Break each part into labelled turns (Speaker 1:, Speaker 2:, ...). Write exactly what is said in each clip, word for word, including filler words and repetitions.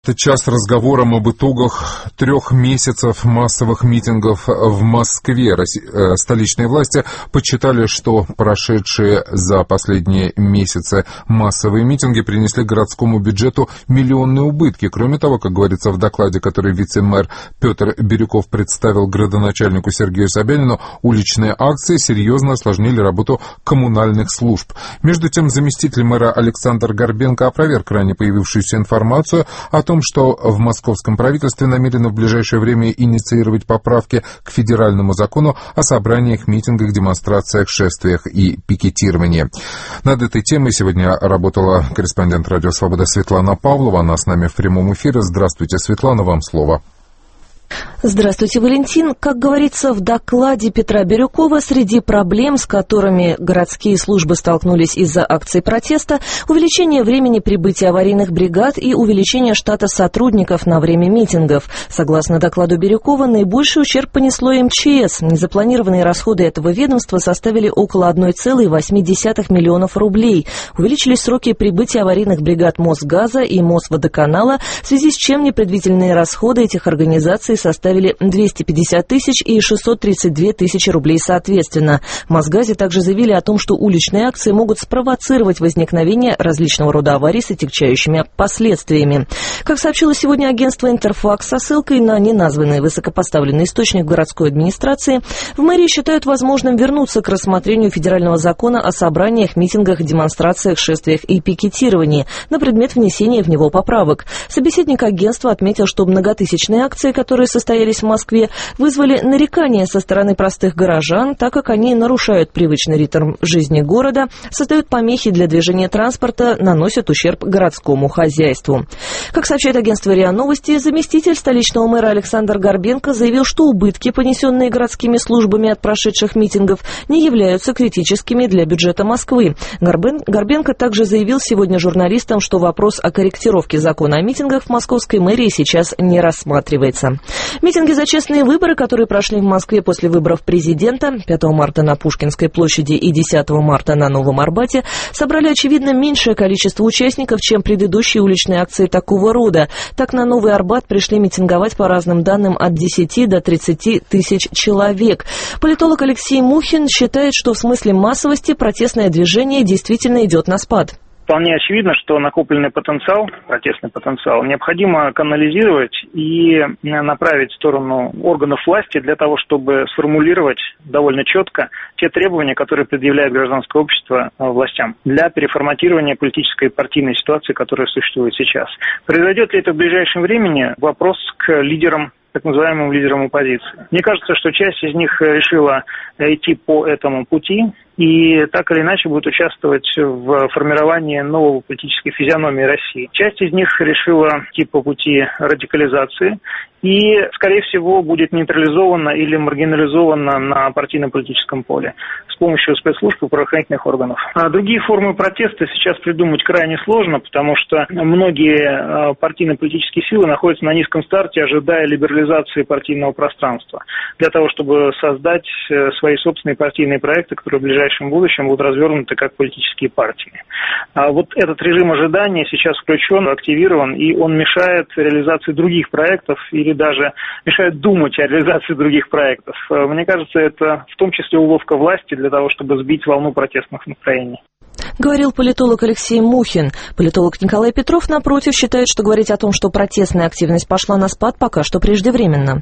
Speaker 1: Час разговором об итогах трех месяцев массовых митингов в Москве. Столичные власти подсчитали, что прошедшие за последние месяцы массовые митинги принесли городскому бюджету миллионные убытки. Кроме того, как говорится в докладе, который вице-мэр Петр Бирюков представил градоначальнику Сергею Собянину, уличные акции серьезно осложнили работу коммунальных служб. Между тем, заместитель мэра Александр Горбенко опроверг ранее появившуюся информацию о том, что в московском правительстве намерены в ближайшее время инициировать поправки к федеральному закону о собраниях, митингах, демонстрациях, шествиях и пикетировании. Над этой темой сегодня работала корреспондент «Радио Свобода» Светлана Павлова. Она с нами в прямом эфире. Здравствуйте, Светлана, вам слово.
Speaker 2: Здравствуйте, Валентин. Как говорится в докладе Петра Бирюкова, среди проблем, с которыми городские службы столкнулись из-за акций протеста, увеличение времени прибытия аварийных бригад и увеличение штата сотрудников на время митингов. Согласно докладу Бирюкова, наибольший ущерб понесло эм че эс. Незапланированные расходы этого ведомства составили около одна целая восемь десятых миллионов рублей. Увеличились сроки прибытия аварийных бригад Мосгаза и Мосводоканала, в связи с чем непредвиденные расходы этих организаций составили двести пятьдесят тысяч и шестьсот тридцать две тысячи рублей соответственно. В Мосгазе также заявили о том, что уличные акции могут спровоцировать возникновение различного рода аварий с отягчающими последствиями. Как сообщило сегодня агентство «Интерфакс» со ссылкой на неназванный высокопоставленный источник городской администрации, в мэрии считают возможным вернуться к рассмотрению федерального закона о собраниях, митингах, демонстрациях, шествиях и пикетировании на предмет внесения в него поправок. Собеседник агентства отметил, что многотысячные акции, которые состоялись в Москве, вызвали нарекания со стороны простых горожан, так как они нарушают привычный ритм жизни города, создают помехи для движения транспорта, наносят ущерб городскому хозяйству. Как сообщает агентство РИА Новости, заместитель столичного мэра Александр Горбенко заявил, что убытки, понесенные городскими службами от прошедших митингов, не являются критическими для бюджета Москвы. Горбен... Горбенко также заявил сегодня журналистам, что вопрос о корректировке закона о митингах в московской мэрии сейчас не рассматривается. Митинги за честные выборы, которые прошли в Москве после выборов президента пятого марта на Пушкинской площади и десятого марта на Новом Арбате, собрали, очевидно, меньшее количество участников, чем предыдущие уличные акции такого рода. Так, на Новый Арбат пришли митинговать, по разным данным, от десяти до тридцати тысяч человек. Политолог Алексей Мухин считает, что в смысле массовости протестное движение действительно идет на спад.
Speaker 3: Вполне очевидно, что накопленный потенциал, протестный потенциал, необходимо канализировать и направить в сторону органов власти для того, чтобы сформулировать довольно четко те требования, которые предъявляет гражданское общество властям для переформатирования политической и партийной ситуации, которая существует сейчас. Произойдет ли это в ближайшем времени? Вопрос к лидерам, так называемым лидерам оппозиции. Мне кажется, что часть из них решила идти по этому пути и так или иначе будет участвовать в формировании новой политической физиономии России. Часть из них решила идти по пути радикализации и, скорее всего, будет нейтрализована или маргинализована на партийно-политическом поле с помощью спецслужб и правоохранительных органов. А другие формы протеста сейчас придумать крайне сложно, потому что многие партийно-политические силы находятся на низком старте, ожидая либерализации партийного пространства, для того, чтобы создать свои собственные партийные проекты, которые в ближайшем будущем будут развернуты как политические партии. А вот этот режим ожидания сейчас включен, активирован, и он мешает реализации других проектов или даже мешает думать о реализации других проектов. Мне кажется, это в том числе уловка власти для того, чтобы сбить волну протестных настроений.
Speaker 2: Говорил политолог Алексей Мухин. Политолог Николай Петров, напротив, считает, что говорить о том, что протестная активность пошла на спад, пока что преждевременно.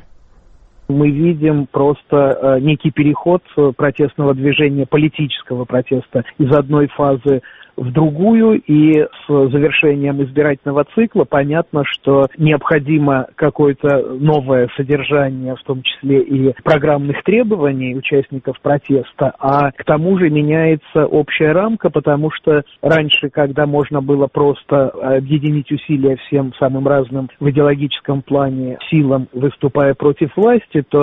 Speaker 4: Мы видим просто некий переход протестного движения, политического протеста из одной фазы в другую, и с завершением избирательного цикла понятно, что необходимо какое-то новое содержание, в том числе и программных требований участников протеста, а к тому же меняется общая рамка, потому что раньше, когда можно было просто объединить усилия всем самым разным в идеологическом плане силам, выступая против власти, то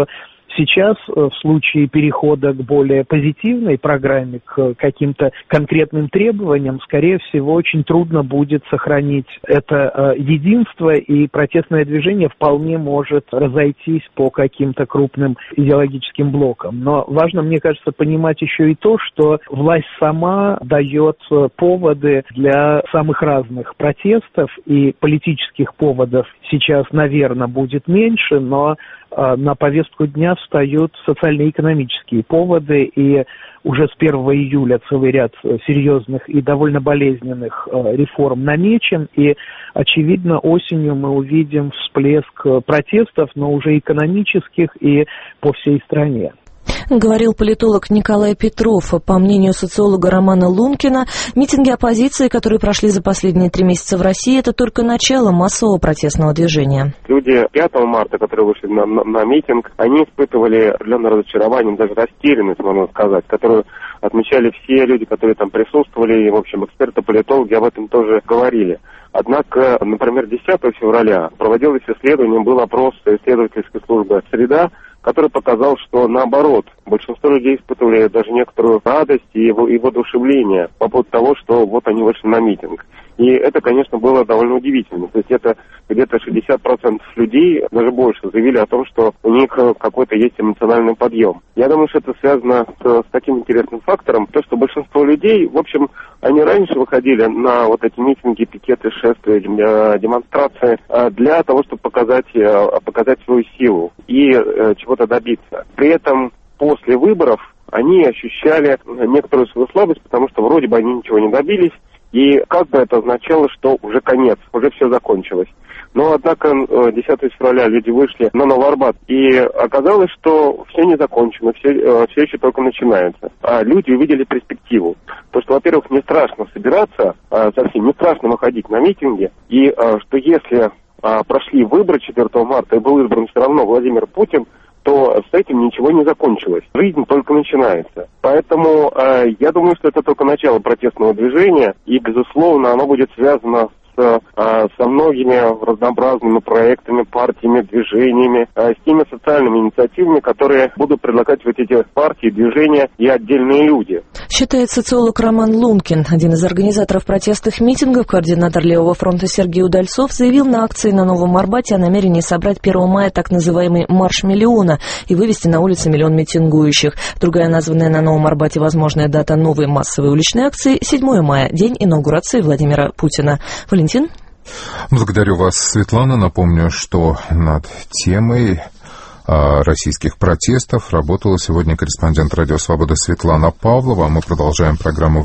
Speaker 4: Сейчас в случае перехода к более позитивной программе, к каким-то конкретным требованиям, скорее всего, очень трудно будет сохранить это единство, и протестное движение вполне может разойтись по каким-то крупным идеологическим блокам. Но важно, мне кажется, понимать еще и то, что власть сама дает поводы для самых разных протестов, и политических поводов сейчас, наверное, будет меньше, но э, на повестку дня встают социально-экономические поводы, и уже с первого июля целый ряд серьезных и довольно болезненных э, реформ намечен, и, очевидно, осенью мы увидим всплеск протестов, но уже экономических и по всей стране.
Speaker 2: Говорил политолог Николай Петров. По мнению социолога Романа Лункина, митинги оппозиции, которые прошли за последние три месяца в России, это только начало массового протестного движения.
Speaker 5: Люди пятого марта, которые вышли на, на, на митинг, они испытывали определенное разочарование, даже растерянность, можно сказать, которую отмечали все люди, которые там присутствовали, и, в общем, эксперты, политологи об этом тоже говорили. Однако, например, десятого февраля проводилось исследование, был опрос исследовательской службы «Среда», который показал, что наоборот, большинство людей испытывали даже некоторую радость и, и воодушевление по поводу того, что вот они вышли на митинг. И это, конечно, было довольно удивительно. То есть это где-то шестьдесят процентов людей, даже больше, заявили о том, что у них какой-то есть эмоциональный подъем. Я думаю, что это связано с, с таким интересным фактором, то, что большинство людей, в общем, они раньше выходили на вот эти митинги, пикеты, шествия, демонстрации для того, чтобы показать, показать свою силу и чего-то добиться. При этом после выборов они ощущали некоторую свою слабость, потому что вроде бы они ничего не добились, и как бы это означало, что уже конец, уже все закончилось. Но, однако, десятого февраля люди вышли на Новый Арбат, и оказалось, что все не закончено, все, все еще только начинается. А люди увидели перспективу. То, что, во-первых, не страшно собираться, совсем не страшно выходить на митинги, и что если прошли выборы четвёртого марта и был избран все равно Владимир Путин, то с этим ничего не закончилось. Жизнь только начинается. Поэтому э, я думаю, что это только начало протестного движения, и, безусловно, оно будет связано с, э, со многими разнообразными проектами, партиями, движениями, э, с теми социальными инициативами, которые будут предлагать вот эти партии, движения и отдельные люди.
Speaker 2: Считает социолог Роман Лункин. Один из организаторов протестных митингов, координатор Левого фронта Сергей Удальцов, заявил на акции на Новом Арбате о намерении собрать первого мая так называемый «Марш миллиона» и вывести на улицы миллион митингующих. Другая названная на Новом Арбате возможная дата новой массовой уличной акции – седьмого мая, день инаугурации Владимира Путина. Валентин?
Speaker 1: Благодарю вас, Светлана. Напомню, что над темой российских протестов работала сегодня корреспондент «Радио Свобода» Светлана Павлова. Мы продолжаем программу